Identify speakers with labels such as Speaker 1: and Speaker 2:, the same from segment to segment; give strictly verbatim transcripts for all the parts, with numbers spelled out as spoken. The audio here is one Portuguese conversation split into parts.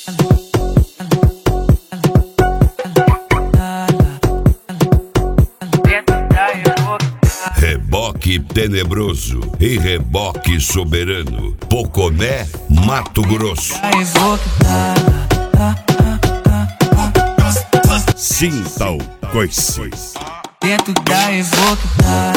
Speaker 1: Reboque tenebroso e reboque soberano. Poconé, Mato Grosso. Sinta o coice.
Speaker 2: Dentro da Evoque.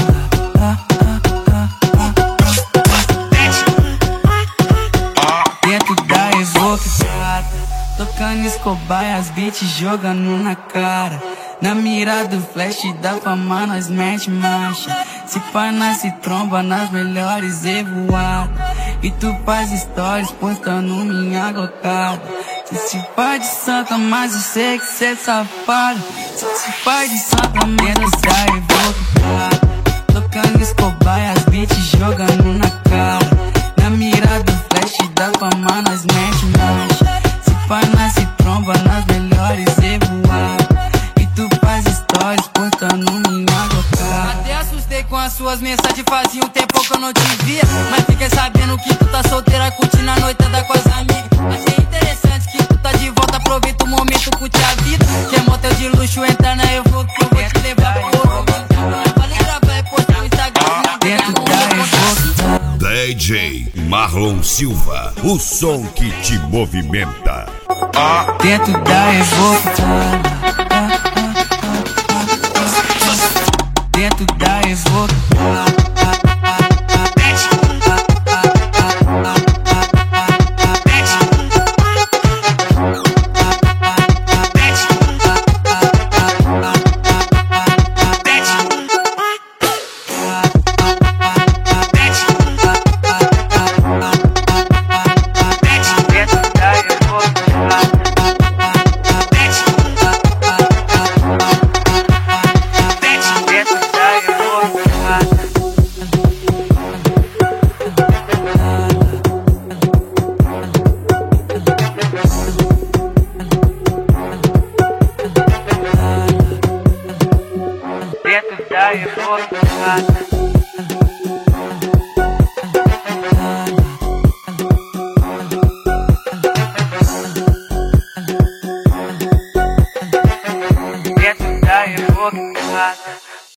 Speaker 2: Dentro da Evoque. Tocando Escobar e as beats jogando na cara. Na mira do flash da fama nós mete marcha. Se pá nós se tromba nas melhores evoadas. E tu faz stories postando minha glocada. Tu se faz de santa, mas eu sei que cê é safado. Tu se faz de santa, menos da Evoque. Tocando Escobar e as beats jogando na cara. Na mira do flash da fama nós mete marcha. Se pá nós se tromba nas melhores evoadas. Postando minha glocada. Até assustei com as suas mensagens, fazia um tempo que eu não te via. Mas fiquei sabendo que tu tá solteira, curtindo a noitada com as amigas. Achei interessante que tu tá de volta, aproveita o momento, curte a vida. Que é motel de luxo, entra na Evoque, que eu vou te levar pro ovo. Falei gravar e postar no Instagram. Dentro da Evoque.
Speaker 1: D J Marlon Silva, o som que te movimenta.
Speaker 2: Dentro da Evoque. Dentro da Evoque. Dentro da Evoque.